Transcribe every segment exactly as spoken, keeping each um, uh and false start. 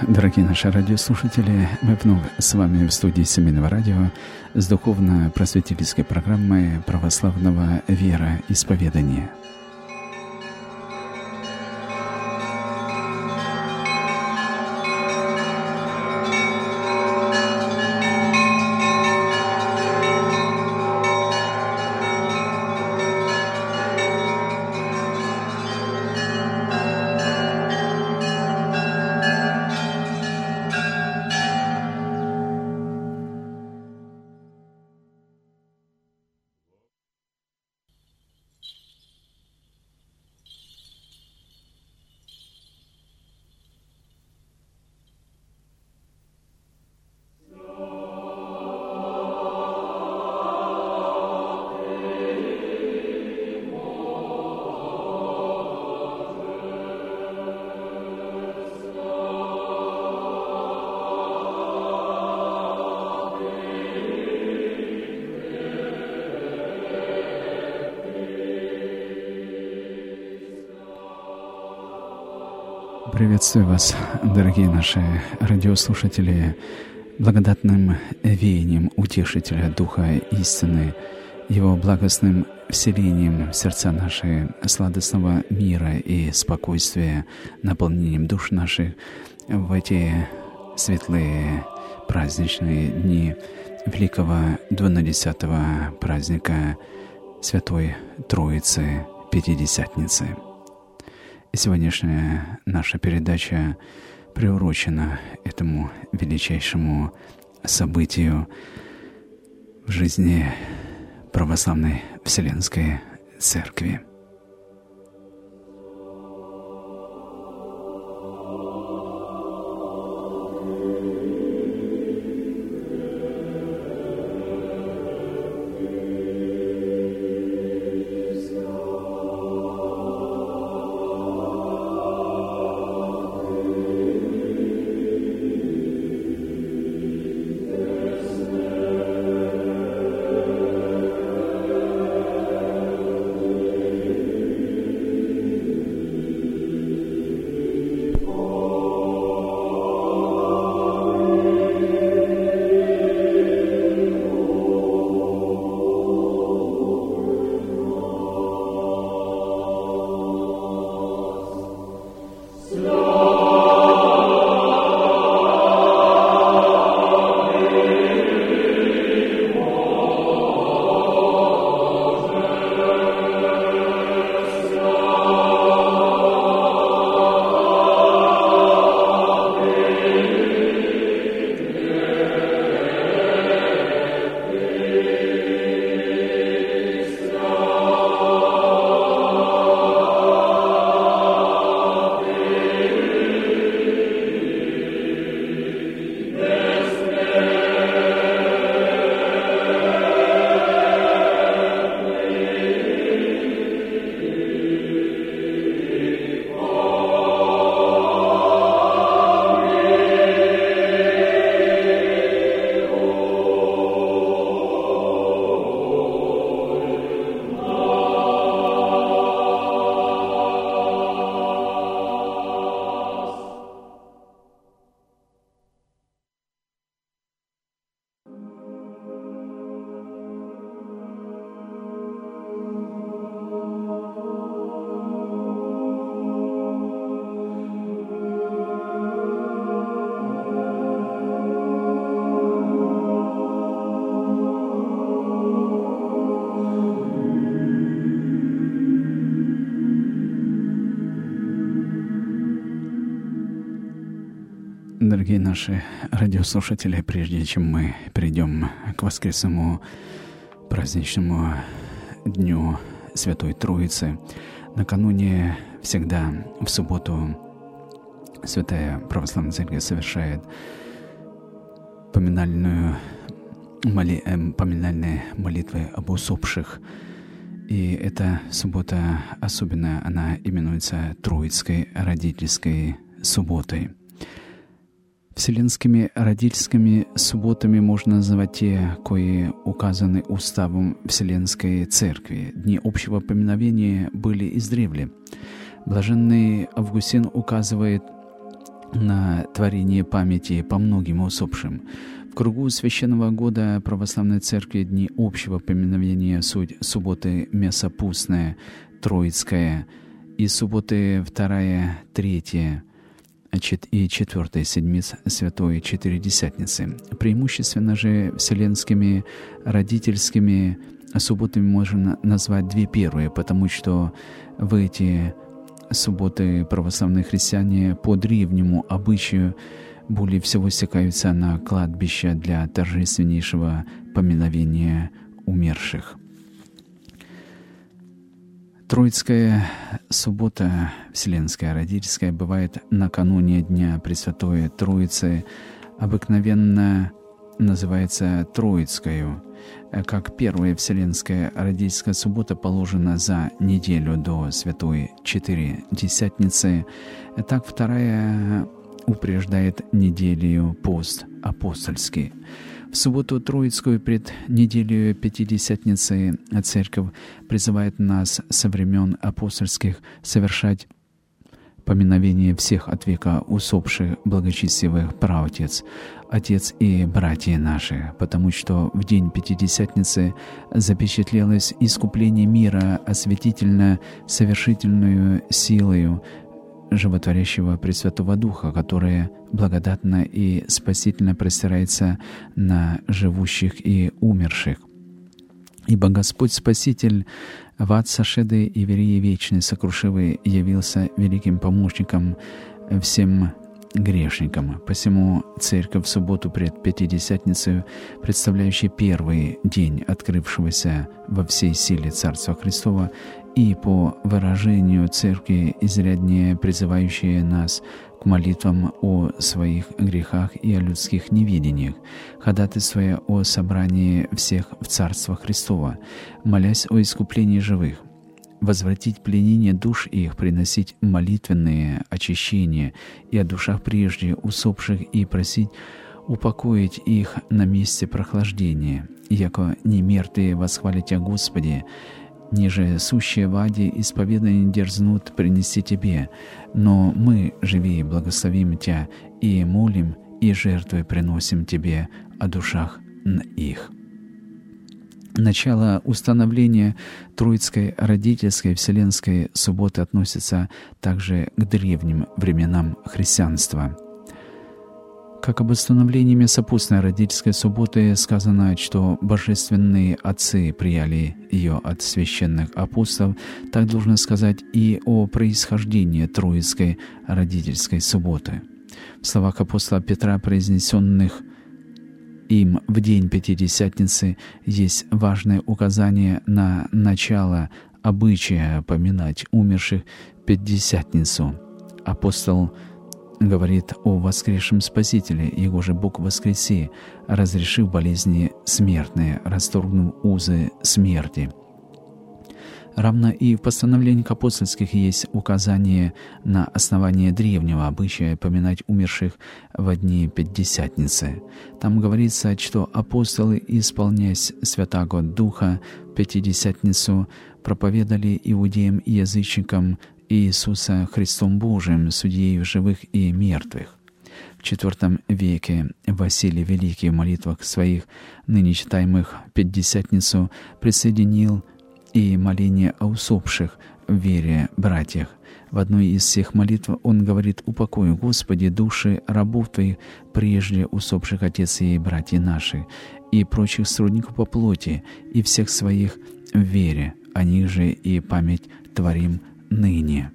Дорогие наши радиослушатели, мы вновь с вами в студии Семейного радио с духовно-просветительской программой православного вероисповедания. Приветствую вас, дорогие наши радиослушатели, благодатным веянием Утешителя Духа истины, Его благостным вселением в сердца наши сладостного мира и спокойствия, наполнением душ наших в эти светлые праздничные дни великого двунадесятого праздника Святой Троицы Пятидесятницы. И сегодняшняя наша передача приурочена этому величайшему событию в жизни Православной Вселенской Церкви. Дорогие наши радиослушатели, прежде чем мы перейдем к воскресному праздничному дню Святой Троицы, накануне всегда в субботу Святая Православная Церковь совершает поминальную, моли, э, поминальные молитвы об усопших. И эта суббота особенно, она именуется Троицкой родительской субботой. Вселенскими родительскими субботами можно называть те, кои указаны уставом Вселенской Церкви. Дни общего поминовения были издревле. Блаженный Августин указывает на творение памяти по многим усопшим. В кругу священного года православной церкви дни общего поминовения суть субботы мясопустная, Троицкая, и субботы вторая, третья и четвертая седмиц Святой Четыредесятницы. Преимущественно же вселенскими родительскими субботами можно назвать две первые, потому что в эти субботы православные христиане по древнему обычаю более всего стекаются на кладбище для торжественнейшего поминовения умерших. Троицкая суббота, Вселенская родительская, бывает накануне Дня Пресвятой Троицы, обыкновенно называется Троицкою, как первая Вселенская родительская суббота положена за неделю до Святой Четыредесятницы, так вторая упреждает неделю пост апостольский. В субботу Троицкую пред неделю Пятидесятницы Церковь призывает нас со времен апостольских совершать поминовение всех от века усопших благочестивых праотец, отец и братья наши, потому что в день Пятидесятницы запечатлелось искупление мира осветительно-совершительную силою животворящего Пресвятого Духа, которая благодатно и спасительно простирается на живущих и умерших. Ибо Господь Спаситель в ад сошедший и верии вечный сокрушивый явился великим помощником всем грешникам. Посему Церковь в субботу пред Пятидесятницей, представляющей первый день открывшегося во всей силе Царства Христова, и по выражению Церкви изряднее призывающие нас к молитвам о своих грехах и о людских неведениях, ходатайствуя о собрании всех в Царство Христово, молясь о искуплении живых, возвратить пленение душ их, приносить молитвенные очищения и о душах прежде усопших и просить упокоить их на месте прохлаждения, яко не мертвые восхвалить о Господе, ниже сущие в аде исповедание дерзнут принести Тебе, но мы, живее, благословим Тебя и молим, и жертвы приносим Тебе о душах их. Начало установления Троицкой родительской Вселенской субботы относится также к древним временам христианства. Как об установлении мясопустной родительской субботы сказано, что божественные отцы прияли ее от священных апостолов, так должно сказать и о происхождении Троицкой родительской субботы. В словах апостола Петра, произнесенных им в день Пятидесятницы, есть важное указание на начало обычая поминать умерших Пятидесятницу. Апостол говорит о воскресшем Спасителе, Его же Бог воскреси, разрешив болезни смертные, расторгнув узы смерти. Равно и в постановлениях апостольских есть указание на основание древнего обычая поминать умерших во дни Пятидесятницы. Там говорится, что апостолы, исполняясь Святаго Духа, Пятидесятницу проповедали иудеям и язычникам Иисуса Христом Божиим, судьею живых и мертвых. В четвертом веке Василий Великий в молитвах своих, ныне читаемых Пятидесятницу, присоединил и моление о усопших в вере братьях. В одной из всех молитв он говорит: «Упокой, Господи, души рабов Твоих, прежде усопших отец и братья наши, и прочих сродников по плоти, и всех своих в вере, о них же и память творим ныне».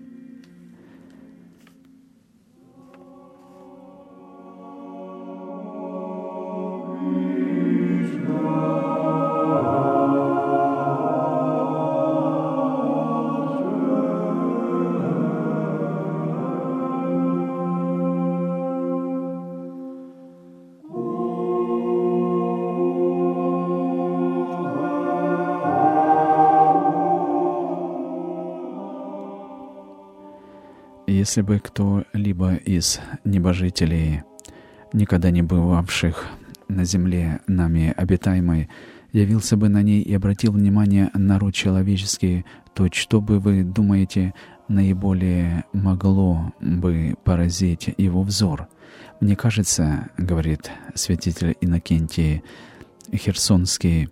Если бы кто-либо из небожителей, никогда не бывавших на земле нами обитаемой, явился бы на ней и обратил внимание на род человеческий, то что бы вы думаете, наиболее могло бы поразить его взор? Мне кажется, говорит святитель Иннокентий Херсонский,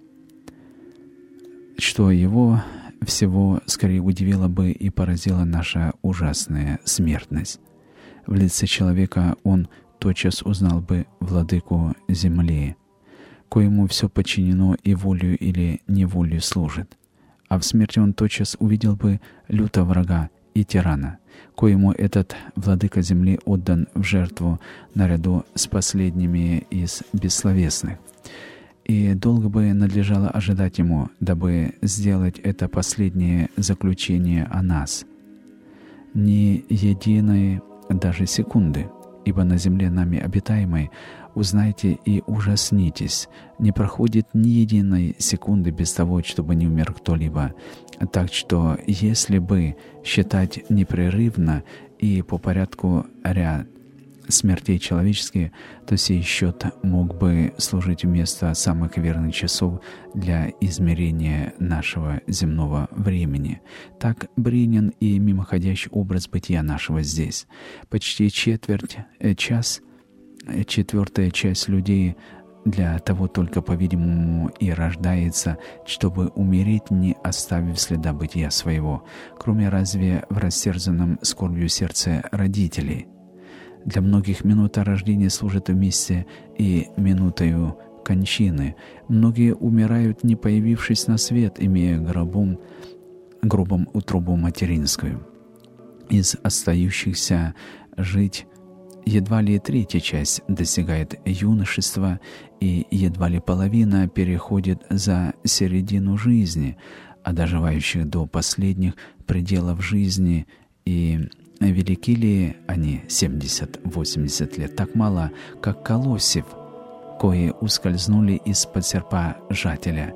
что его всего скорее удивила бы и поразила наша ужасная смертность. В лице человека он тотчас узнал бы владыку земли, коему все подчинено и волею или неволею служит. А в смерти он тотчас увидел бы лютого врага и тирана, коему этот владыка земли отдан в жертву наряду с последними из бессловесных. И долго бы надлежало ожидать ему, дабы сделать это последнее заключение о нас. Ни единой даже секунды, ибо на земле нами обитаемой, узнайте и ужаснитесь, не проходит ни единой секунды без того, чтобы не умер кто-либо. Так что, если бы считать непрерывно и по порядку ряд смертей человеческих, то сей счет мог бы служить вместо самых верных часов для измерения нашего земного времени. Так бренен и мимоходящий образ бытия нашего здесь. Почти четверть час, четвертая часть людей для того только, по-видимому, и рождается, чтобы умереть, не оставив следа бытия своего, кроме разве в растерзанном скорбью сердце родителей. Для многих минута рождения служит вместе и минутою кончины. Многие умирают, не появившись на свет, имея гробом, грубом утробу материнскую. Из остающихся жить едва ли третья часть достигает юношества, и едва ли половина переходит за середину жизни, а доживающих до последних пределов жизни и велики ли они семьдесят-восемьдесят лет, так мало, как колосьев, кои ускользнули из-под серпа жателя.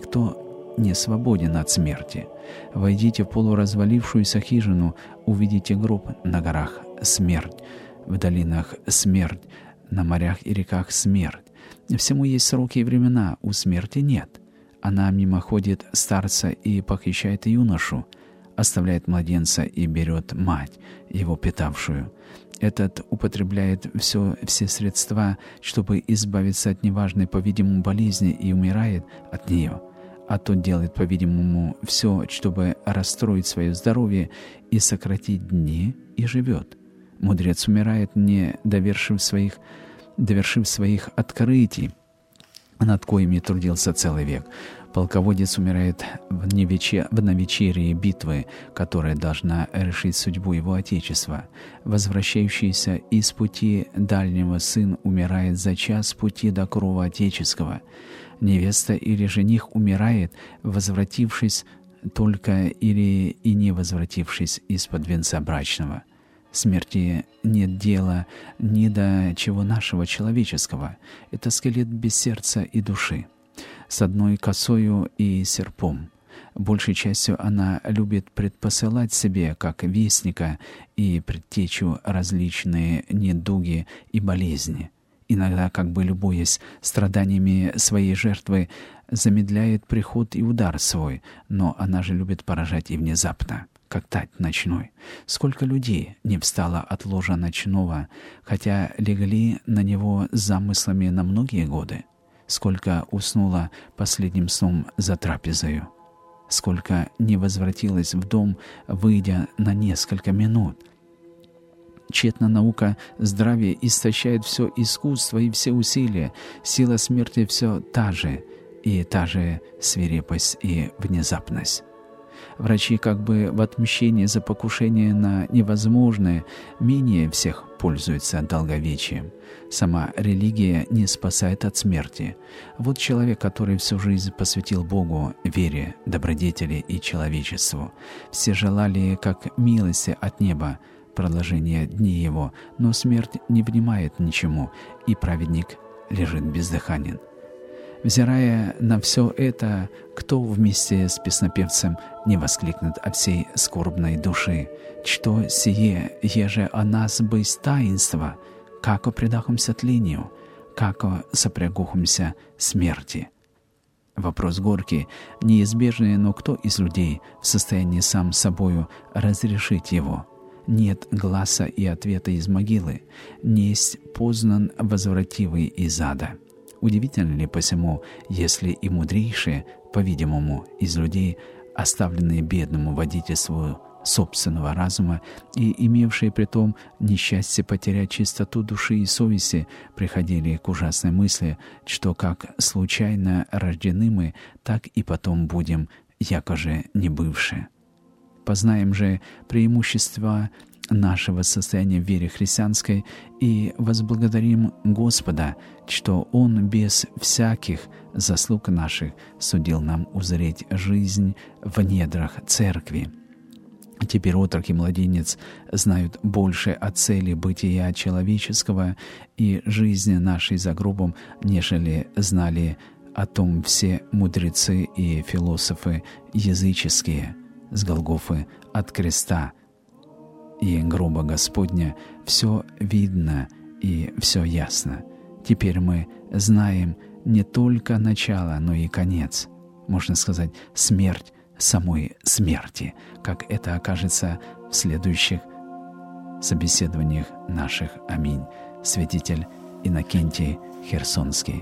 Никто не свободен от смерти. Войдите в полуразвалившуюся хижину, увидите гроб на горах — смерть, в долинах — смерть, на морях и реках — смерть. Всему есть сроки и времена, у смерти нет. Она мимоходит старца и похищает юношу, оставляет младенца и берет мать, его питавшую. Этот употребляет все, все средства, чтобы избавиться от неважной, по-видимому, болезни и умирает от нее. А тот делает, по-видимому, все, чтобы расстроить свое здоровье и сократить дни, и живет. Мудрец умирает, не довершив своих, довершив своих открытий, над коими трудился целый век. Полководец умирает в, невече, в навечерии битвы, которая должна решить судьбу его отечества. Возвращающийся из пути дальнего сын умирает за час пути до крова отеческого. Невеста или жених умирает, возвратившись только или и не возвратившись из-под венца брачного. Смерти нет дела ни до чего нашего человеческого. Это скелет без сердца и души, с одной косою и серпом. Большей частью она любит предпосылать себе, как вестника и предтечу, различные недуги и болезни. Иногда, как бы любуясь страданиями своей жертвы, замедляет приход и удар свой, но она же любит поражать и внезапно, как тать ночной. Сколько людей не встало от ложа ночного, хотя легли на него с замыслами на многие годы. Сколько уснуло последним сном за трапезою. Сколько не возвратилось в дом, выйдя на несколько минут. Тщетна наука здравия истощает все искусство и все усилия. Сила смерти все та же, и та же свирепость и внезапность. Врачи как бы в отмщении за покушение на невозможное менее всех пользуются долговечием. Сама религия не спасает от смерти. Вот человек, который всю жизнь посвятил Богу, вере, добродетели и человечеству. Все желали, как милости от неба, продолжение дней его, но смерть не внимает ничему, и праведник лежит бездыханен. Взирая на все это, кто вместе с песнопевцем не воскликнет от всей скорбной души: «Что сие, еже о нас быть таинство, како предахомся тлению, како сопрягохомся смерти». Вопрос горький, неизбежный, но кто из людей в состоянии сам собою разрешить его? Нет гласа и ответа из могилы, несть познан возвративый из ада. Удивительно ли посему, если и мудрейшие, по-видимому, из людей, оставленные бедному водительству собственного разума и имевшие при том несчастье потерять чистоту души и совести, приходили к ужасной мысли, что как случайно рождены мы, так и потом будем, якоже не бывшие. Познаем же преимущества нашего состояния в вере христианской и возблагодарим Господа, что Он без всяких заслуг наших судил нам узреть жизнь в недрах церкви. Теперь отрок и младенец знают больше о цели бытия человеческого и жизни нашей за гробом, нежели знали о том все мудрецы и философы языческие с Голгофы от креста и гроба Господня. Все видно и все ясно. Теперь мы знаем не только начало, но и конец, можно сказать, смерть самой смерти, как это окажется в следующих собеседованиях наших. Аминь. Святитель Иннокентий Херсонский.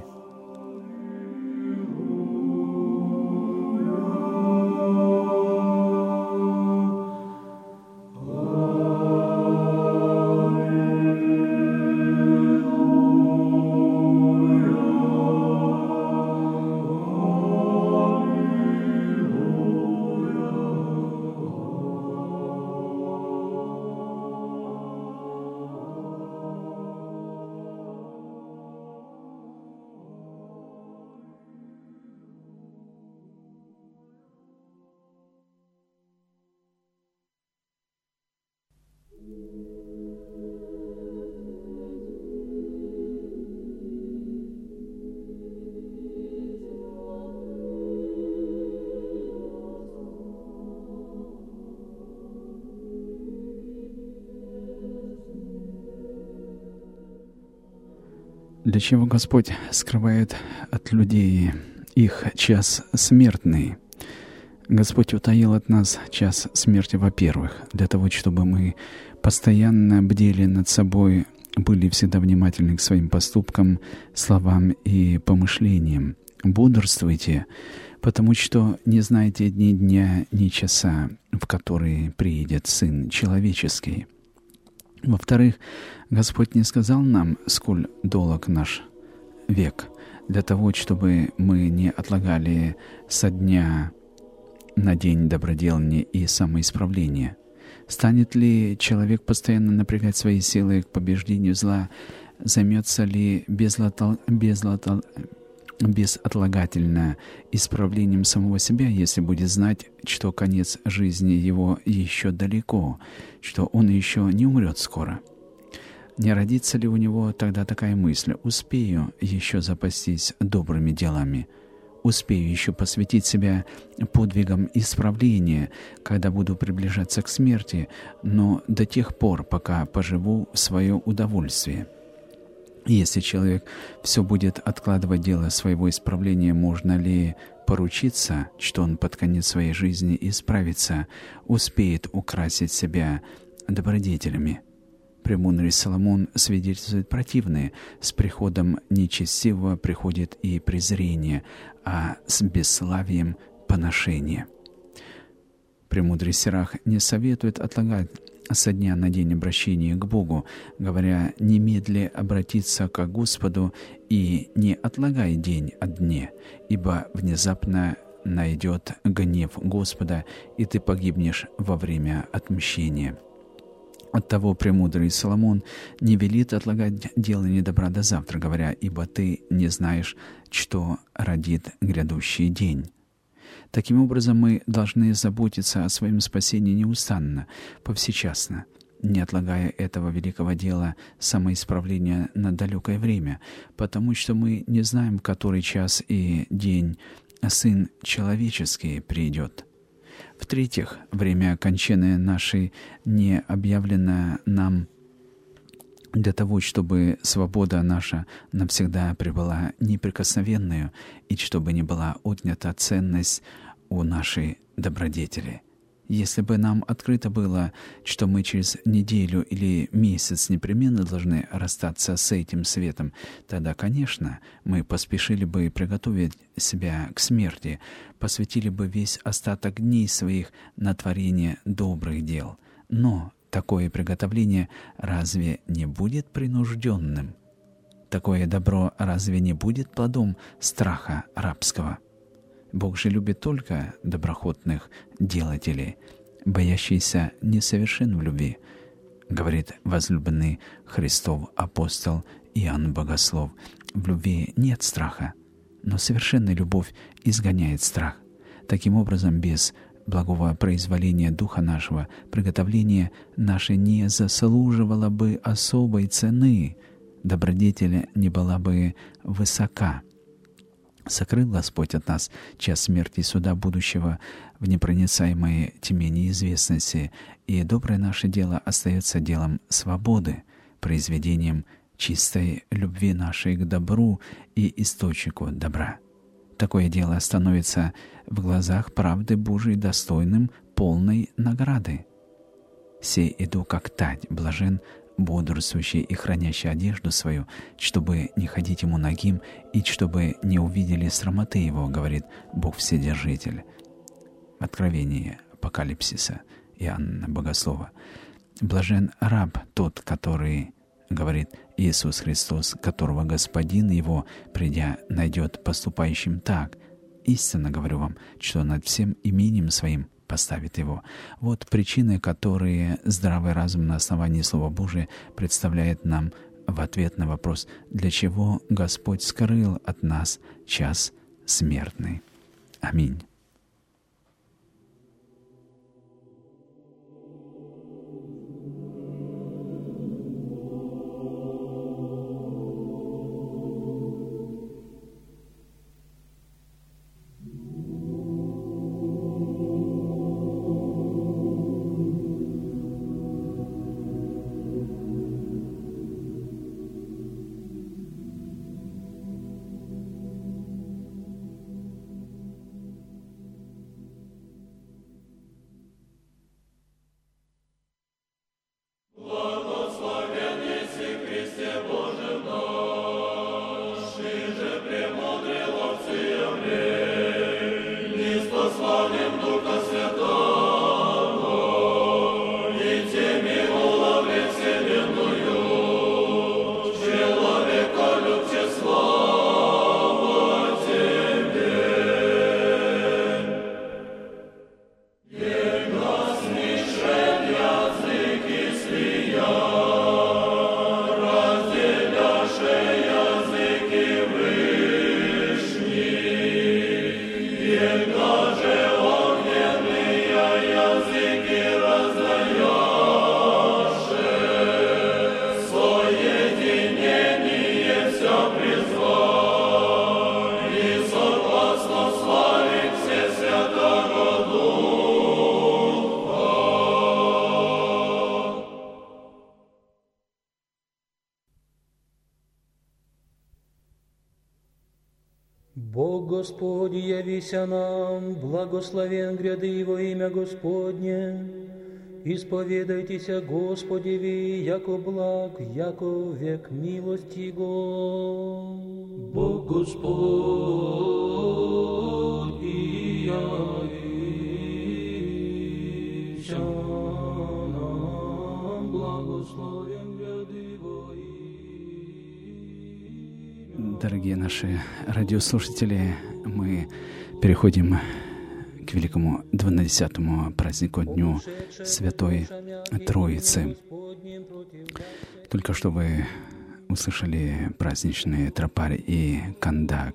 Для чего Господь скрывает от людей их час смертный? Господь утаил от нас час смерти, во-первых, для того, чтобы мы постоянно бдели над собой, были всегда внимательны к своим поступкам, словам и помышлениям. Бодрствуйте, потому что не знаете ни дня, ни часа, в который приедет Сын Человеческий. Во-вторых, Господь не сказал нам, сколь долг наш век, для того, чтобы мы не отлагали со дня на день доброделания и самоисправления. Станет ли человек постоянно напрягать свои силы к побеждению зла? Займется ли безлотол... безлотол... безотлагательно исправлением самого себя, если будет знать, что конец жизни его еще далеко, что он еще не умрет скоро? Не родится ли у него тогда такая мысль: успею еще запастись добрыми делами, успею еще посвятить себя подвигам исправления, когда буду приближаться к смерти, но до тех пор, пока поживу в свое удовольствие? Если человек все будет откладывать дело своего исправления, можно ли поручиться, что он под конец своей жизни исправится, успеет украсить себя добродетелями? Премудрый Соломон свидетельствует противное: с приходом нечестивого приходит и презрение, а с бесславием — поношение. Премудрый Сирах не советует отлагать со дня на день обращения к Богу, говоря: «Немедли обратиться к Господу и не отлагай день от дня, ибо внезапно найдет гнев Господа, и ты погибнешь во время отмщения». Оттого премудрый Соломон не велит отлагать делание добра до завтра, говоря: «Ибо ты не знаешь, что родит грядущий день». Таким образом, мы должны заботиться о своем спасении неустанно, повсечасно, не отлагая этого великого дела самоисправления на далекое время, потому что мы не знаем, в который час и день Сын Человеческий придет. В-третьих, время кончины нашей не объявлено нам для того, чтобы свобода наша навсегда пребыла неприкосновенную и чтобы не была отнята ценность у нашей добродетели. Если бы нам открыто было, что мы через неделю или месяц непременно должны расстаться с этим светом, тогда, конечно, мы поспешили бы приготовить себя к смерти, посвятили бы весь остаток дней своих на творение добрых дел. Но такое приготовление разве не будет принужденным? Такое добро разве не будет плодом страха рабского? Бог же любит только доброхотных делателей, боящийся несовершен в любви, говорит возлюбленный Христов апостол Иоанн Богослов. В любви нет страха, но совершенная любовь изгоняет страх. Таким образом, без благого произволения Духа нашего приготовление наше не заслуживало бы особой цены, добродетель не была бы высока. Сокрыл Господь от нас час смерти и суда будущего в непроницаемой тьме неизвестности, и доброе наше дело остается делом свободы, произведением чистой любви нашей к добру и источнику добра. Такое дело становится в глазах правды Божией достойным полной награды. «Сей иду, как тать, блажен, бодрствующий и хранящий одежду свою, чтобы не ходить ему нагим и чтобы не увидели срамоты его», говорит Бог Вседержитель. Откровение Апокалипсиса Иоанна Богослова. «Блажен раб тот, который, говорит Иисус Христос, которого Господин его, придя, найдет поступающим так. Истинно говорю вам, что над всем именем своим поставит его». Вот причины, которые здравый разум на основании Слова Божия представляет нам в ответ на вопрос, для чего Господь скрыл от нас час смертный. Аминь. Бог Господь, явися нам, благословен гряды Его имя Господне. Исповедайтеся Господеви, яко благ, яко век милости Его. Бог Господь, и явися нам, благословен гряды Его имя. Дорогие наши радиослушатели, мы переходим к великому двунадесятому празднику, Дню Святой Троицы. Только что вы услышали праздничные тропарь и кандак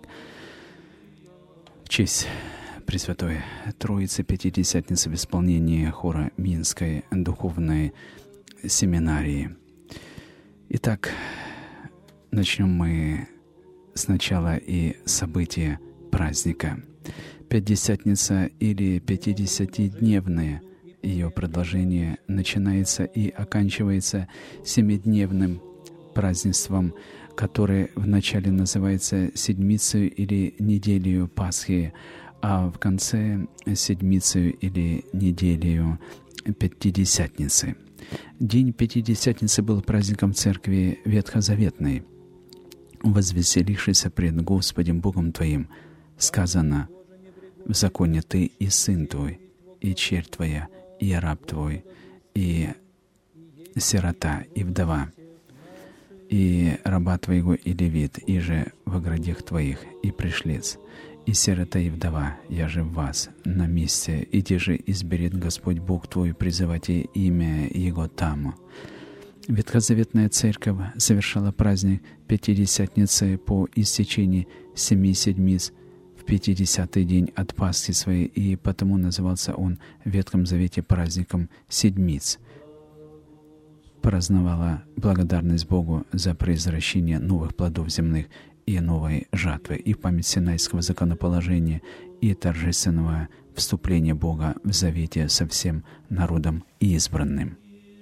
в честь Пресвятой Троицы Пятидесятницы в исполнении хора Минской духовной семинарии. Итак, начнем мы сначала и события праздника. Пятидесятница или пятидесятидневная, ее продолжение начинается и оканчивается семидневным празднеством, которое вначале называется седмицей или неделею Пасхи, а в конце седмицей или неделею Пятидесятницы. День Пятидесятницы был праздником Церкви Ветхозаветной. «Возвеселившийся пред Господем Богом твоим, сказано, в законе ты и сын твой, и черь твоя, и раб твой, и сирота, и вдова, и раба твоего, и левит, и же во градях твоих, и пришлец, и сирота, и вдова, я же в вас, на месте, иди же изберет Господь Бог твой, призывайте имя Его там». Ветхозаветная Церковь совершала праздник Пятидесятницы по истечении семи седмиц в пятидесятый день от Пасхи своей, и потому назывался он в Ветхом Завете праздником Седмиц. Праздновала благодарность Богу за произвращение новых плодов земных и новой жатвы, и память Синайского законоположения и торжественного вступления Бога в завете со всем народом избранным.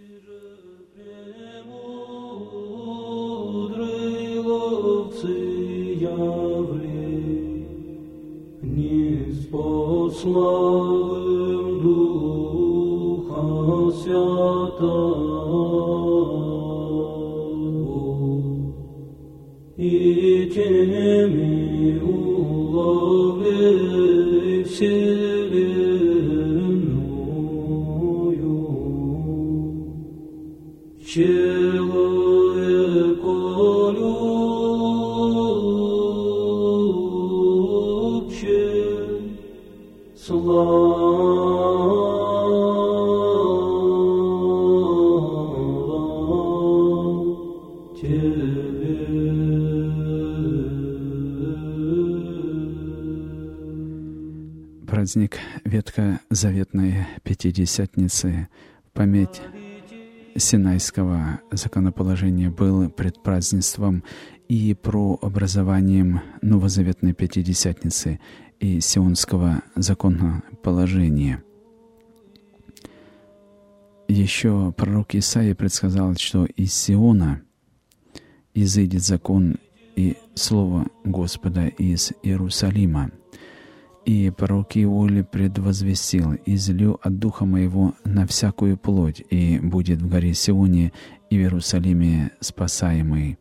Пославим Духа Святого, и теми уловли вселенную, человеку любче, слава Тебе. Праздник Ветхозаветной Пятидесятницы в память Синайского законоположения был предпразднеством и прообразованием Новозаветной Пятидесятницы и Сионского законоположения. Еще пророк Исаия предсказал, что из Сиона изыдет закон и слово Господа из Иерусалима. И пророк Иоиль предвозвестил: «Излю от Духа Моего на всякую плоть, и будет в горе Сионе и в Иерусалиме спасаемый».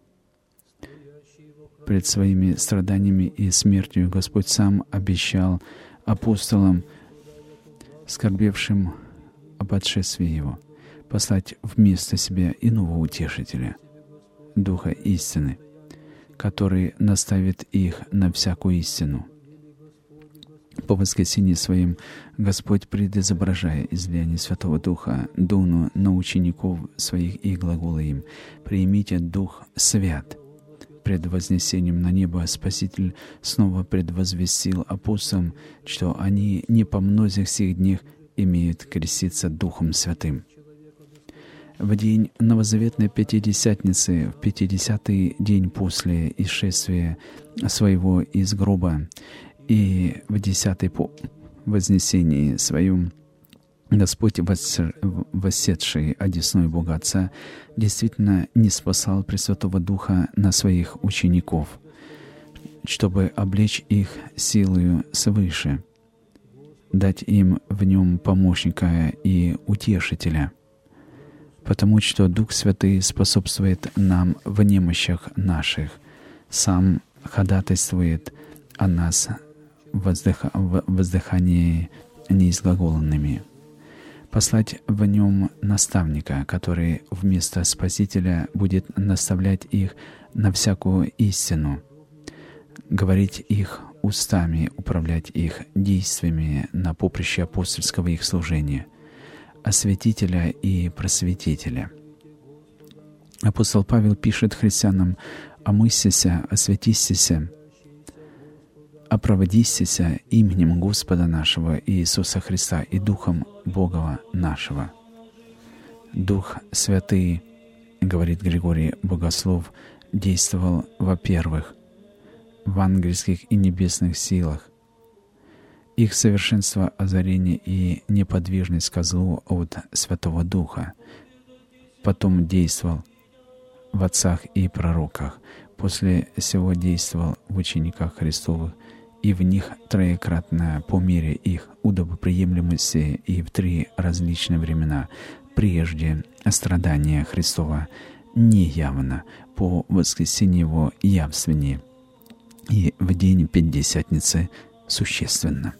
Пред своими страданиями и смертью Господь сам обещал апостолам, скорбевшим об отшествии Его, послать вместо себя иного утешителя, Духа истины, который наставит их на всякую истину. По воскресенье Своим Господь, предизображая излияние Святого Духа, дуну на учеников Своих и глагола им: «Примите Дух Свят». Пред вознесением на небо Спаситель снова предвозвестил апостолам, что они не по многих сих днях имеют креститься Духом Святым. В день Новозаветной Пятидесятницы, в пятидесятый день после исшествия Своего из гроба, и в десятый по вознесении Своем, Господь, восседший одесную Бога Отца, действительно ниспослал Пресвятого Духа на Своих учеников, чтобы облечь их силою свыше, дать им в Нем помощника и утешителя, потому что Дух Святый способствует нам в немощах наших, сам ходатайствует о нас в воздыха... в воздыхании неизглаголанными. Послать в Нем наставника, который вместо Спасителя будет наставлять их на всякую истину, говорить их устами, управлять их действиями на поприще апостольского их служения, осветителя и просветителя. Апостол Павел пишет христианам: «Омысися, осветисися, оправдисися именем Господа нашего Иисуса Христа и Духом Бога нашего». Дух Святый, говорит Григорий Богослов, действовал, во-первых, в ангельских и небесных силах. Их совершенство озарения и неподвижность ко злу от Святого Духа. Потом действовал в отцах и пророках. После сего действовал в учениках Христовых и в них троекратно по мере их удобоприемлемости и в три различные времена. Прежде страдания Христова неявно, по воскресенье Его явственнее, и в день Пятидесятницы существенно.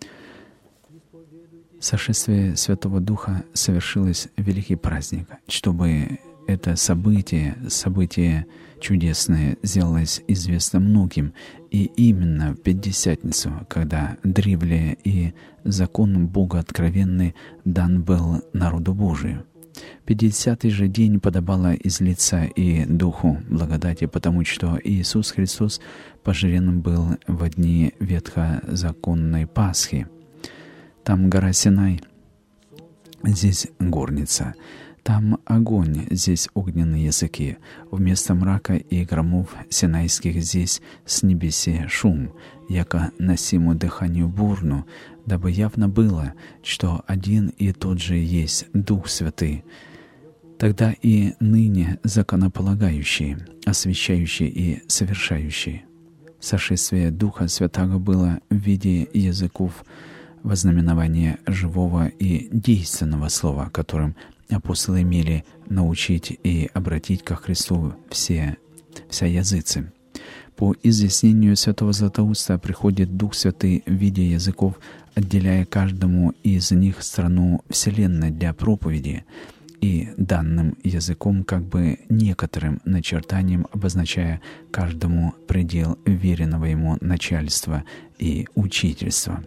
Сошествие Святого Духа совершилось в великий праздник, чтобы это событие, событие чудесное сделалось известно многим, и именно в Пятидесятницу, когда древле и закон Бога откровенный дан был народу Божию. Пятидесятый же день подобало излиться и Духу благодати, потому что Иисус Христос пожрен был во дни ветхозаконной Пасхи. Там гора Синай, здесь горница. Там огонь, здесь огненные языки. Вместо мрака и громов синайских здесь с небесе шум, яко носиму дыханию бурну, дабы явно было, что один и тот же есть Дух Святый. Тогда и ныне законополагающий, освящающий и совершающий. Сошествие Духа Святаго было в виде языков вознаменования живого и действенного слова, которым апостолы имели научить и обратить ко Христу все, вся языцы. По изъяснению святого Златоуста приходит Дух Святый в виде языков, отделяя каждому из них страну Вселенной для проповеди, и данным языком как бы некоторым начертанием обозначая каждому предел веренного ему начальства и учительства.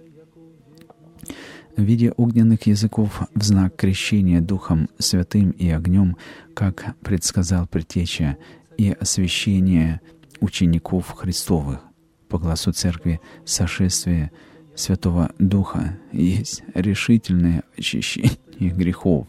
В виде огненных языков в знак крещения Духом Святым и огнем, как предсказал Предтеча, и освящение учеников Христовых. По гласу Церкви сошествие Святого Духа есть решительное очищение грехов.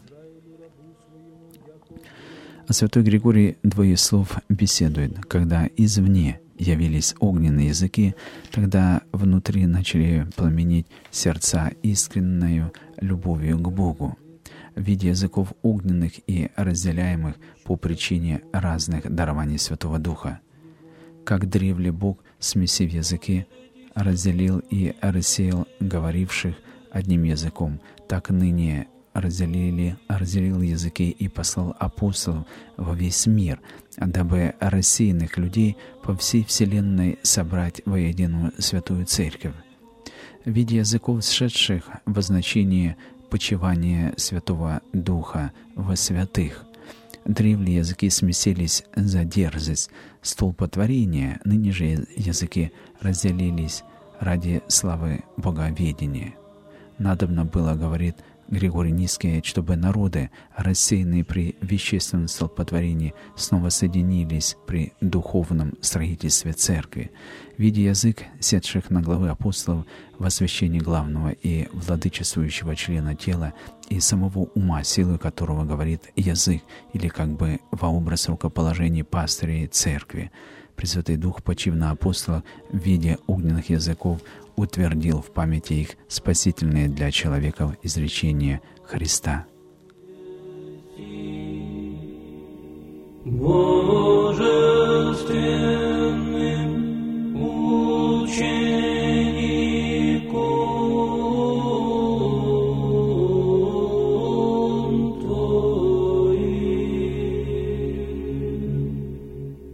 А святой Григорий Двоеслов беседует: когда извне явились огненные языки, тогда внутри начали пламенеть сердца искренною любовью к Богу. В виде языков огненных и разделяемых по причине разных дарований Святого Духа. Как древле Бог, смесив языки, разделил и рассеял говоривших одним языком, так ныне разделили, разделил языки и послал апостолов во весь мир, дабы рассеянных людей по всей вселенной собрать воедино Святую Церковь. В виде языков, сшедших во значение почивания Святого Духа во святых, древние языки смесились за дерзость столпотворения, ныне же языки разделились ради славы Боговедения. Надобно было, говорит Григорий Низкий, чтобы народы, рассеянные при вещественном столпотворении, снова соединились при духовном строительстве Церкви. В виде язык, сетших на главы апостолов в освящении главного и владычествующего члена тела и самого ума, силой которого говорит язык, или как бы во образ рукоположений пастырей Церкви. Пресвятый Дух, почив на апостолах в виде огненных языков, утвердил в памяти их спасительные для человека изречения Христа. Божественным учеником Твоим.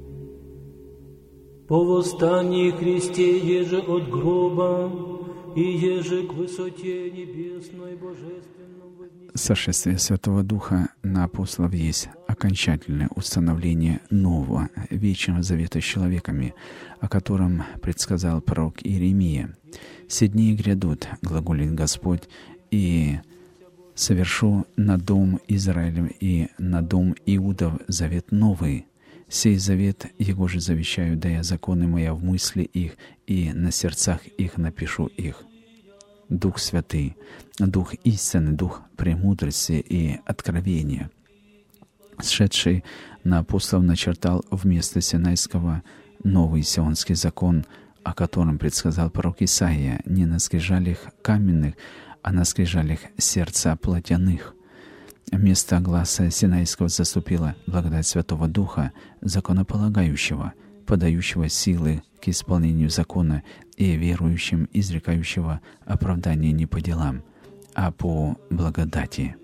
По восстании Христе, еже от гроба, и еже к высоте небесной божественном вознесении. Сошествие Святого Духа на апостолов есть окончательное установление нового вечного завета с человеками, о котором предсказал пророк Иеремия. «Се дни грядут, глаголит Господь, и совершу на дом Израилев и на дом Иудов завет новый. Сей завет Его же завещаю, да я законы моя в мысли их, и на сердцах их напишу их». Дух Святый, Дух истины, Дух премудрости и откровения, сшедший на апостолов, начертал вместо Синайского новый сионский закон, о котором предсказал пророк Исаия, не на скрижалях каменных, а на скрижалях сердца плотяных. Место гласа Синайского заступила благодать Святого Духа, законополагающего, подающего силы к исполнению закона и верующим, изрекающего оправдание не по делам, а по благодати.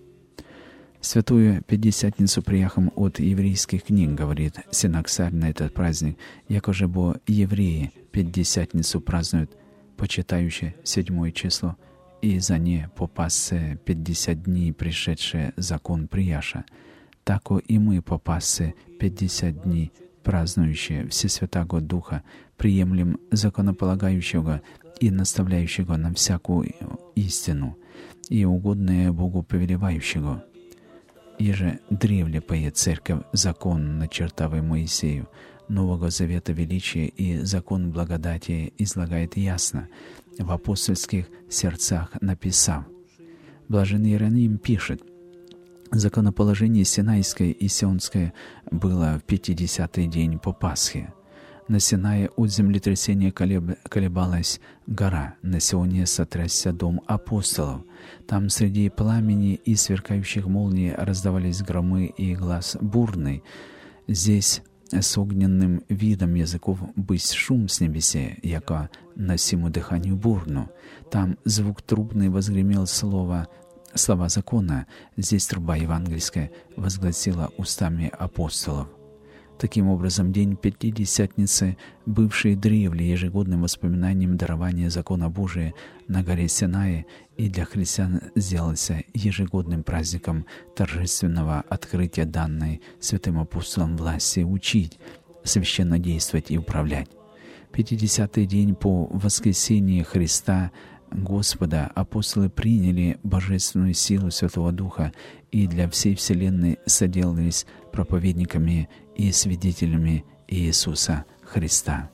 Святую Пятидесятницу прияхом от еврейских книг, говорит Синаксарь на этот праздник, якоже бо евреи Пятидесятницу празднуют, почитающие седьмое число, и за не попассе пятьдесят дней пришедшее закон прияша, тако и мы попассе пятьдесят дней, празднующие Всесвятаго Духа, приемлем законополагающего и наставляющего на всякую истину, и угодное Богу повелевающего. Иже древле поет Церковь закон, начертавый Моисею, Нового Завета величия и закон благодати излагает ясно, в апостольских сердцах написав. Блаженный Иероним пишет: «Законоположение Синайское и Сионское было в пятидесятый день по Пасхе. На Синае от землетрясения колеб... колебалась гора, на Сионе сотрясся дом апостолов. Там среди пламени и сверкающих молний раздавались громы и глас бурный. Здесь с огненным видом языков бысь шум с небесе, яко носиму дыханию бурну. Там звук трубный возгремел слово, слова закона, здесь труба евангельская возгласила устами апостолов». Таким образом, день Пятидесятницы, бывший древле ежегодным воспоминанием дарования закона Божия на горе Синае, и для христиан сделался ежегодным праздником торжественного открытия данной святым апостолам власти учить, священно действовать и управлять. Пятидесятый день по воскресении Христа Господа апостолы приняли божественную силу Святого Духа и для всей вселенной соделались проповедниками и свидетелями Иисуса Христа.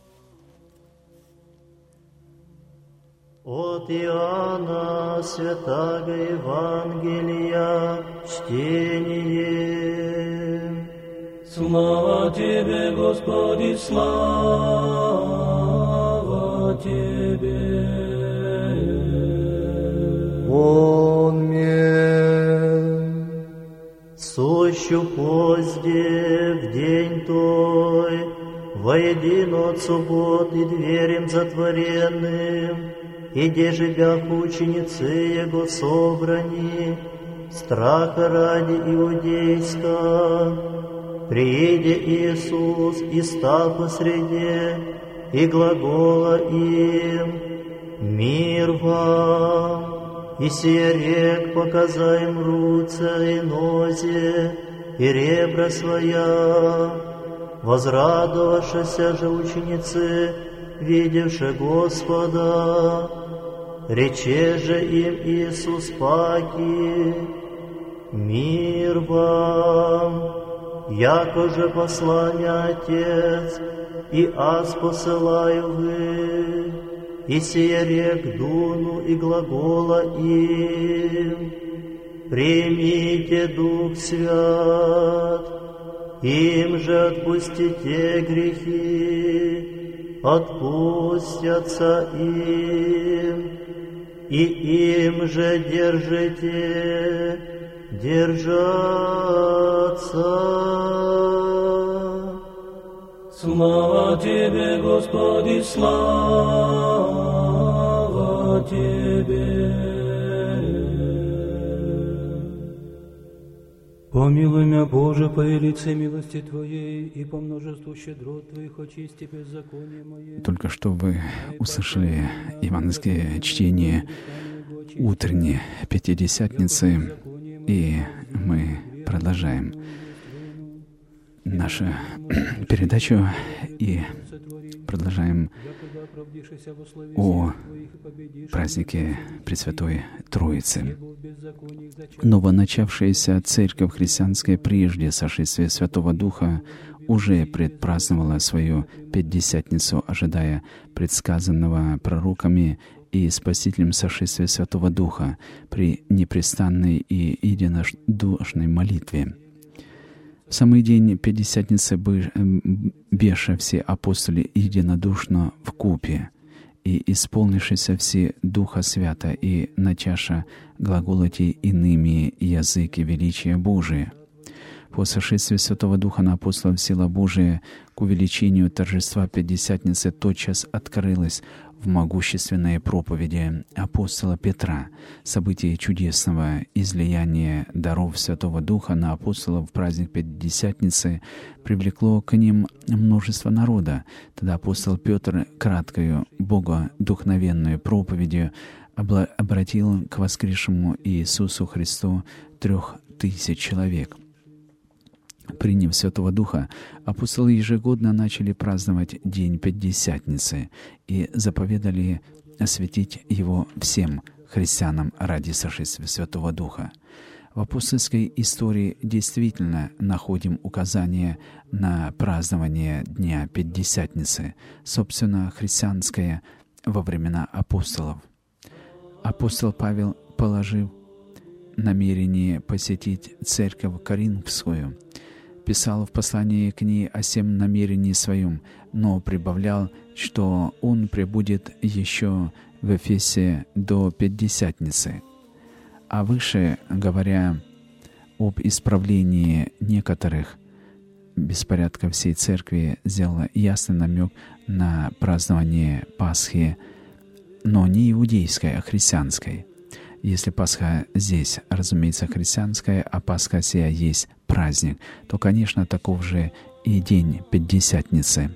От Иоанна Святаго Евангелия чтение. Слава Тебе, Господи, слава Тебе. Он мне сущу позде в день той, воедино от суббот и дверем затворенным, и где живях ученицы Его собрани, страха ради иудейска, прииде Иисус и стал посреди, и глагола им: «Мир вам!» И сия рек показаем руце и нозе, и ребра своя. Возрадовавшися же ученицы, видевши Господа, рече же им Иисус паки: «Мир вам! Яко же послание Отец, и аз посылаю вы». И сия рек дуну и глагола им: «Примите Дух Свят». Им же отпустите грехи, отпустятся им, и им же держите, держаться. Слава Тебе, Господи, слава Тебе. Помилуй меня, Боже, по велице милости Твоей и по множеству щедрот Твоих очисти беззаконие мое. Только что вы услышали евангельское чтение утренней Пятидесятницы, и мы продолжаем нашу передачу и продолжаем о празднике Пресвятой Троицы. Новоначавшаяся Церковь христианская прежде сошествия Святого Духа уже предпраздновала свою Пятидесятницу, ожидая предсказанного пророками и Спасителем сошествия Святого Духа при непрестанной и единодушной молитве. В самый день Пятидесятницы беша все апостоли единодушно вкупе, и исполнившися все Духа Свята, и натяша глаголоти иными языки величия Божия. По сошествии Святого Духа на апостолов сила Божия к увеличению торжества Пятидесятницы тотчас открылась в могущественной проповеди апостола Петра. Событие чудесного излияния даров Святого Духа на апостолов в праздник Пятидесятницы привлекло к ним множество народа. Тогда апостол Петр краткою богодухновенную проповедью обратил к воскресшему Иисусу Христу трех тысяч человек. Приняв Святого Духа, апостолы ежегодно начали праздновать День Пятидесятницы и заповедали осветить его всем христианам ради сошествия Святого Духа. В апостольской истории действительно находим указание на празднование Дня Пятидесятницы, собственно, христианское во времена апостолов. Апостол Павел, положив намерение посетить церковь Коринфскую, писал в послании к ней о сем намерении своем, но прибавлял, что он пребудет еще в Эфесе до Пятидесятницы. А выше, говоря об исправлении некоторых беспорядков всей церкви, сделал ясный намек на празднование Пасхи, но не иудейской, а христианской. Если Пасха здесь, разумеется, христианская, а Пасха сия есть праздник, то, конечно, таков же и день Пятидесятницы.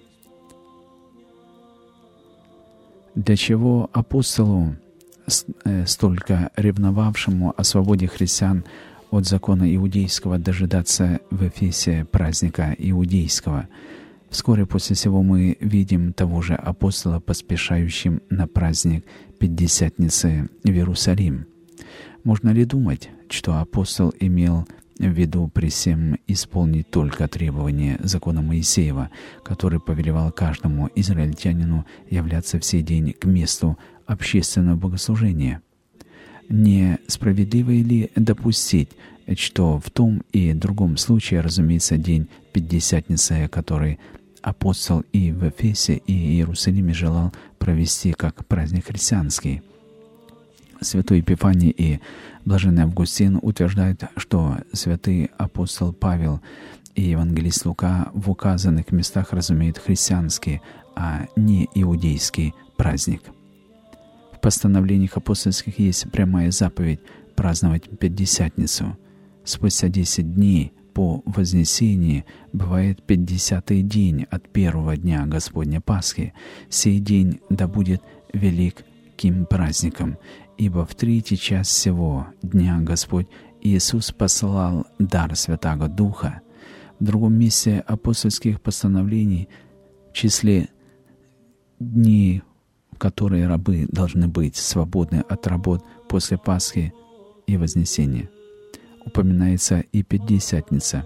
Для чего апостолу, столько ревновавшему о свободе христиан от закона иудейского, дожидаться в Эфесе праздника иудейского? Вскоре после сего мы видим того же апостола, поспешающим на праздник Пятидесятницы в Иерусалим. Можно ли думать, что апостол имел в виду при всем исполнить только требования закона Моисеева, который повелевал каждому израильтянину являться в сей день к месту общественного богослужения? Не справедливо ли допустить, что в том и другом случае, разумеется, день Пятидесятницы, который апостол и в Эфесе, и в Иерусалиме желал провести как праздник христианский? Святой Епифаний и блаженный Августин утверждают, что святый апостол Павел и евангелист Лука в указанных местах разумеют христианский, а не иудейский праздник. В постановлениях апостольских есть прямая заповедь праздновать Пятидесятницу. Спустя десять дней по Вознесении бывает пятидесятый день от первого дня Господня Пасхи. Сей день да будет великим праздником, ибо в третий час сего дня Господь Иисус послал дар Святаго Духа. В другом месте апостольских постановлений в числе дней, в которые рабы должны быть свободны от работ после Пасхи и Вознесения, упоминается и Пятидесятница.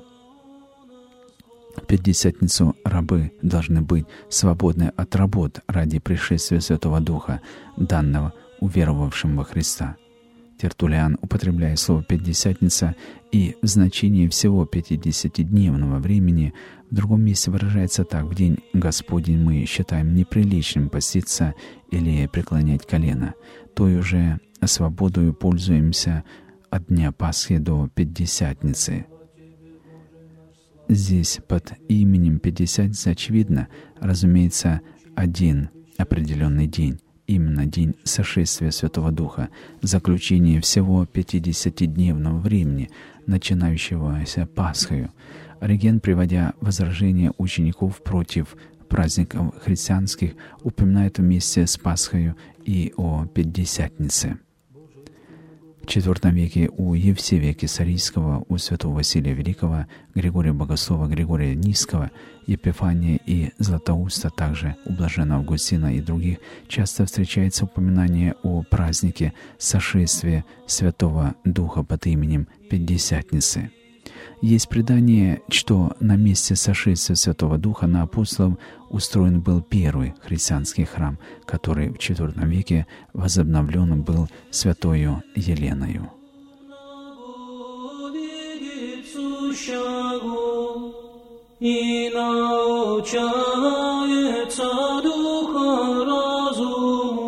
В Пятидесятницу рабы должны быть свободны от работ ради пришествия Святого Духа, данного уверовавшим во Христа. Тертулиан, употребляя слово «пятидесятница» и в значении всего пятидесятидневного времени, в другом месте выражается так: «В день Господень мы считаем неприличным поститься или преклонять колено, той уже свободою пользуемся от дня Пасхи до Пятидесятницы». Здесь под именем Пятидесятницы очевидно, разумеется, один определенный день, именно день сошествия Святого Духа, заключение всего пятидесятидневного времени, начинающегося Пасхою. Ориген, приводя возражения учеников против праздников христианских, упоминает вместе с Пасхою и о Пятидесятнице. В четвёртом веке у Евсевия Кесарийского, у святого Василия Великого, Григория Богослова, Григория Низкого, Епифания и Златоуста, также у блаженного Августина и других, часто встречается упоминание о празднике сошествия Святого Духа под именем Пятидесятницы. Есть предание, что на месте сошествия Святого Духа на апостолов устроен был первый христианский храм, который в четвёртом веке возобновлен был святою Еленою. И научается духа разуму.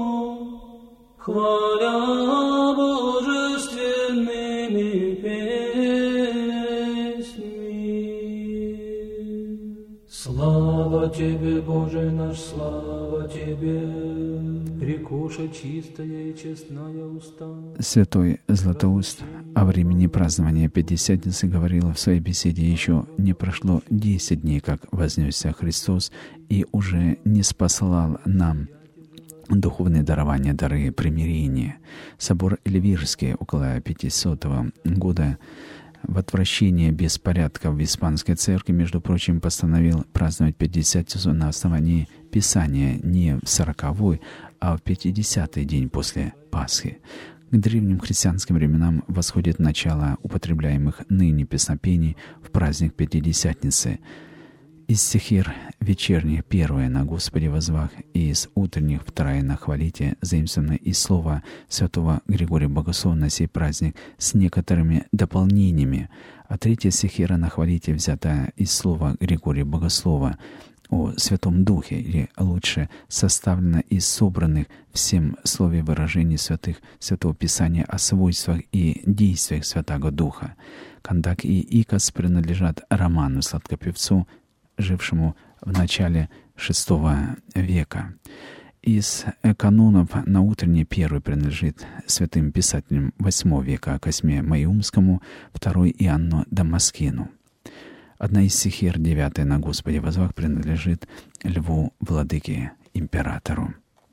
рекоша чистая и честная уста. Святой Златоуст о времени празднования Пятидесятницы говорил в своей беседе: еще не прошло десять дней, как вознесся Христос, и уже не спаслал нам духовные дарования, дары примирения. Собор Эльвирский около пятисотого года в отвращение беспорядков в Испанской церкви, между прочим, постановил праздновать Пятидесятницу на основании Писания не в сороковой, а в пятидесятый день после Пасхи. К древним христианским временам восходит начало употребляемых ныне песнопений в праздник Пятидесятницы. Из стихир вечерних первая на Господе возвах, и из утренних вторая на хвалите, заимствована из слова святого Григория Богослова на сей праздник с некоторыми дополнениями, а третья стихира на хвалите взята из слова Григория Богослова о Святом Духе, или лучше составлена из собранных всем слове выражений святых Святого Писания о свойствах и действиях Святаго Духа. Кандак и Икос принадлежат Роману Сладкопевцу, жившему в начале шестого века. Из канонов на утренний первый принадлежит святым писателям восьмого века Косьме Маюмскому, второй Иоанну Дамаскину. Одна из стихир, девятая на Господе возвах, принадлежит Льву Владыке Императору.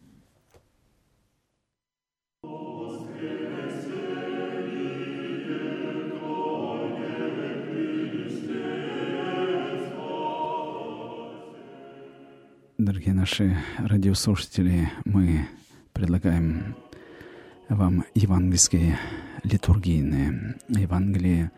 Дорогие наши радиослушатели, мы предлагаем вам евангельские литургийные Евангелие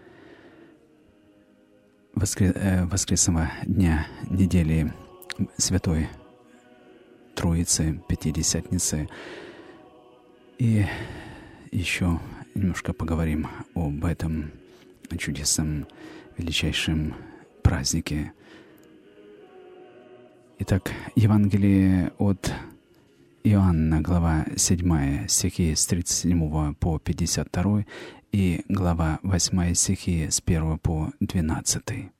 воскресного дня недели Святой Троицы, Пятидесятницы. И еще немножко поговорим об этом чудесном, величайшем празднике. Итак, Евангелие от Иоанна, глава седьмая, стихи с тридцать седьмого по пятьдесят второй, и глава восьмая, стихи с первого по двенадцатый.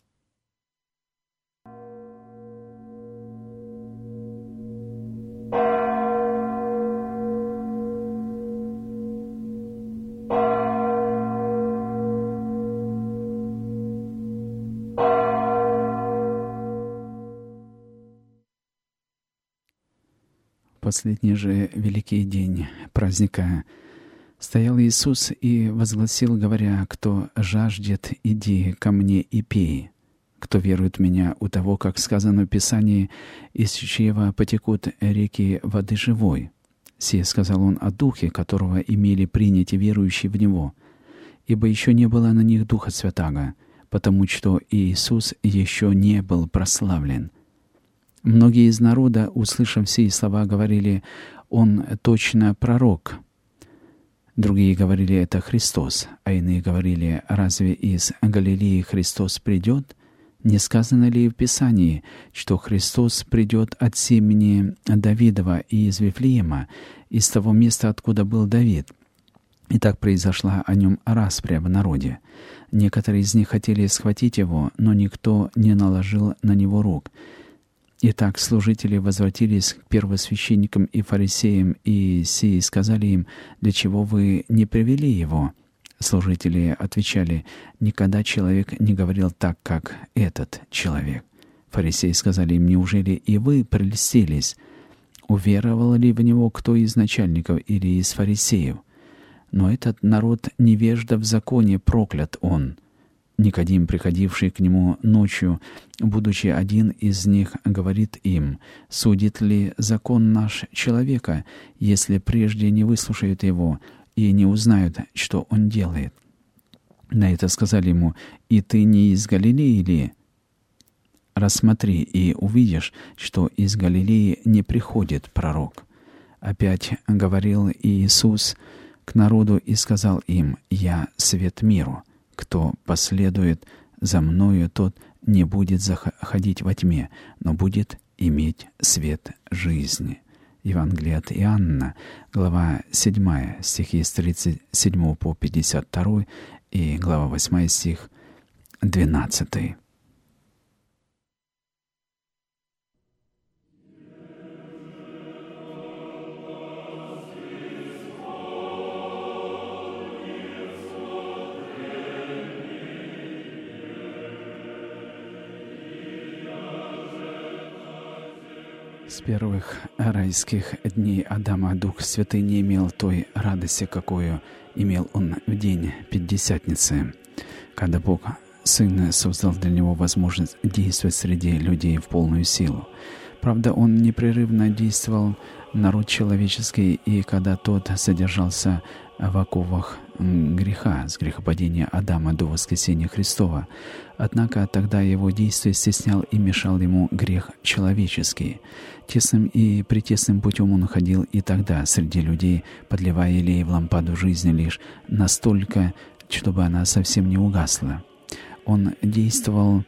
Последний же великий день праздника стоял Иисус и возгласил, говоря: «Кто жаждет, иди ко мне и пей. Кто верует в Меня, у того, как сказано в Писании, из чрева потекут реки воды живой». Сие сказал Он о Духе, которого имели принять верующие в Него. Ибо еще не было на них Духа Святаго, потому что Иисус еще не был прославлен. Многие из народа, услышав сии слова, говорили: «Он точно пророк». Другие говорили: «Это Христос», а иные говорили: «Разве из Галилеи Христос придет? Не сказано ли в Писании, что Христос придет от семени Давидова и из Вифлеема, из того места, откуда был Давид?» И так произошла о нем распря в народе. Некоторые из них хотели схватить его, но никто не наложил на него рук. Итак, служители возвратились к первосвященникам и фарисеям, и сии сказали им: «Для чего вы не привели его?» Служители отвечали: «Никогда человек не говорил так, как этот человек». Фарисеи сказали им: «Неужели и вы прельстились? Уверовал ли в него кто из начальников или из фарисеев? Но этот народ невежда в законе, проклят он». Никодим, приходивший к нему ночью, будучи один из них, говорит им: «Судит ли закон наш человека, если прежде не выслушают его и не узнают, что он делает?» На это сказали ему: «И ты не из Галилеи ли? Рассмотри, и увидишь, что из Галилеи не приходит пророк». Опять говорил Иисус к народу и сказал им: «Я свет миру. Кто последует за Мною, тот не будет ходить во тьме, но будет иметь свет жизни». Евангелие от Иоанна, глава седьмая, стихи с тридцать седьмого по пятьдесят второй, и глава восьмая, стих двенадцатый. С первых райских дней Адама Дух Святый не имел той радости, какую имел он в день Пятидесятницы, когда Бог Сын создал для него возможность действовать среди людей в полную силу. Правда, он непрерывно действовал на род человеческий, и когда тот содержался в оковах греха, с грехопадения Адама до воскресения Христова. Однако тогда его действие стеснял и мешал ему грех человеческий. Тесным и притесным путем он ходил и тогда среди людей, подливая елей в лампаду жизни лишь настолько, чтобы она совсем не угасла. Он действовал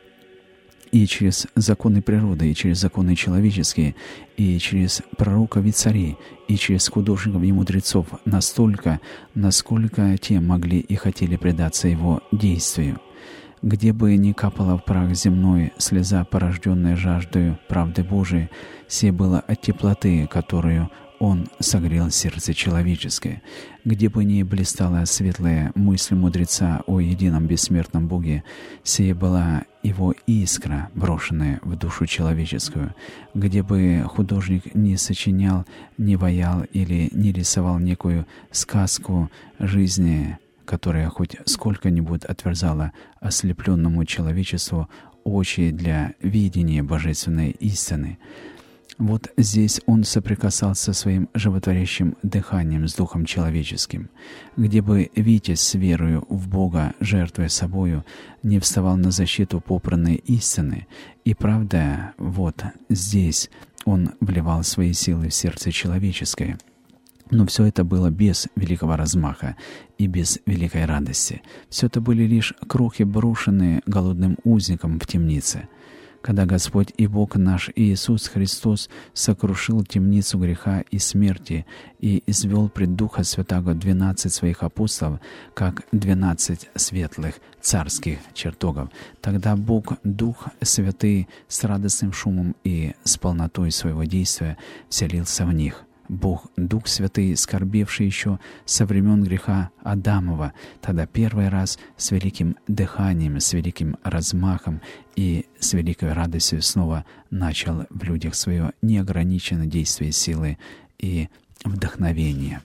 и через законы природы, и через законы человеческие, и через пророков и царей, и через художников и мудрецов настолько, насколько те могли и хотели предаться его действию. Где бы ни капала в прах земной слеза, порожденная жаждою правды Божией, сие было от теплоты, которую Он согрел сердце человеческое. Где бы ни блистала светлая мысль мудреца о едином бессмертном Боге, сие была его искра, брошенная в душу человеческую. Где бы художник не сочинял, не ваял или не рисовал некую сказку жизни, которая хоть сколько-нибудь отверзала ослепленному человечеству очи для видения божественной истины, вот здесь он соприкасался своим животворящим дыханием с духом человеческим. Где бы Витязь с верою в Бога, жертвуя собою, не вставал на защиту попранной истины, и правда, вот здесь он вливал свои силы в сердце человеческое. Но все это было без великого размаха и без великой радости. Все это были лишь крохи, брошенные голодным узником в темнице. Когда Господь и Бог наш Иисус Христос сокрушил темницу греха и смерти и извел пред Духа Святаго двенадцать своих апостолов, как двенадцать светлых царских чертогов, тогда Бог, Дух Святый, с радостным шумом и с полнотой своего действия вселился в них. Бог, Дух Святый, скорбевший еще со времен греха Адамова, тогда первый раз с великим дыханием, с великим размахом и с великой радостью снова начал в людях свое неограниченное действие силы и вдохновения.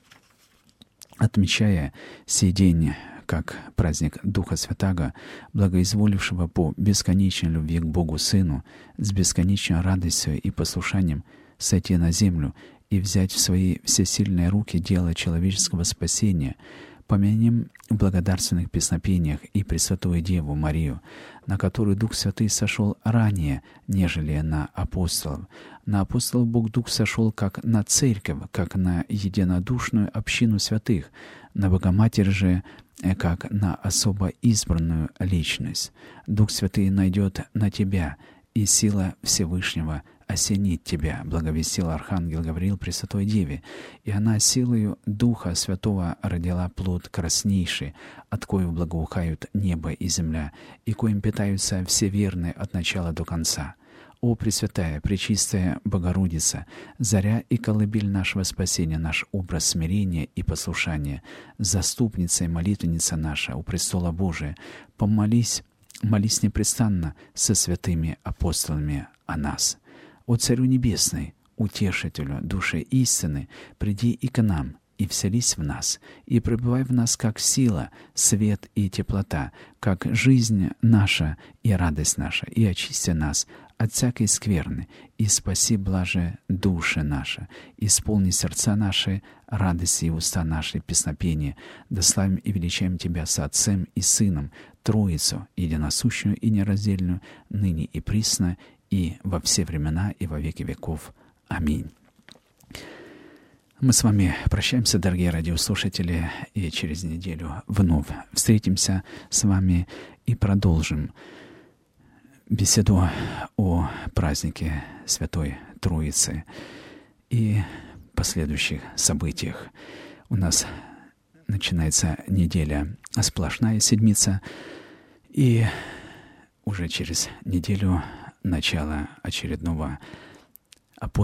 Отмечая сей день как праздник Духа Святаго, благоизволившего по бесконечной любви к Богу Сыну, с бесконечной радостью и послушанием сойти на землю и взять в свои всесильные руки дело человеческого спасения, помянем в благодарственных песнопениях и Пресвятую Деву Марию, на которую Дух Святый сошел ранее, нежели на апостолов. На апостолов Бог Дух сошел как на церковь, как на единодушную общину святых, на Богоматерь же как на особо избранную личность. Дух Святый найдет на тебя, и сила Всевышнего осенит тебя, благовестил архангел Гавриил Пресвятой Деве, и она силою Духа Святого родила плод краснейший, от коего благоухают небо и земля, и коим питаются все верные от начала до конца. О Пресвятая, Пречистая Богородица, заря и колыбель нашего спасения, наш образ смирения и послушания, заступница и молитвенница наша у престола Божия, помолись, молись непрестанно со святыми апостолами о нас. О Царю Небесный, Утешителю души истины, приди и к нам, и вселись в нас, и пребывай в нас как сила, свет и теплота, как жизнь наша и радость наша, и очисти нас от всякой скверны, и спаси блаже души наши, исполни сердца наши, радости и уста наши песнопения, да славим и величаем Тебя со Отцем и Сыном, Троицу, единосущную и нераздельную, ныне и присно, и во все времена, и во веки веков. Аминь. Мы с вами прощаемся, дорогие радиослушатели, и через неделю вновь встретимся с вами и продолжим беседу о празднике Святой Троицы и последующих событиях. У нас начинается неделя сплошная седмица, и уже через неделю начало очередного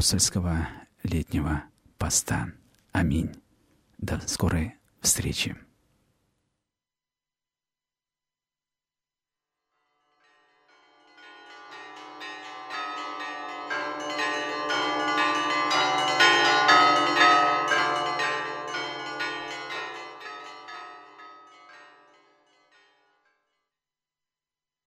апостольского летнего поста. Аминь. До скорой встречи.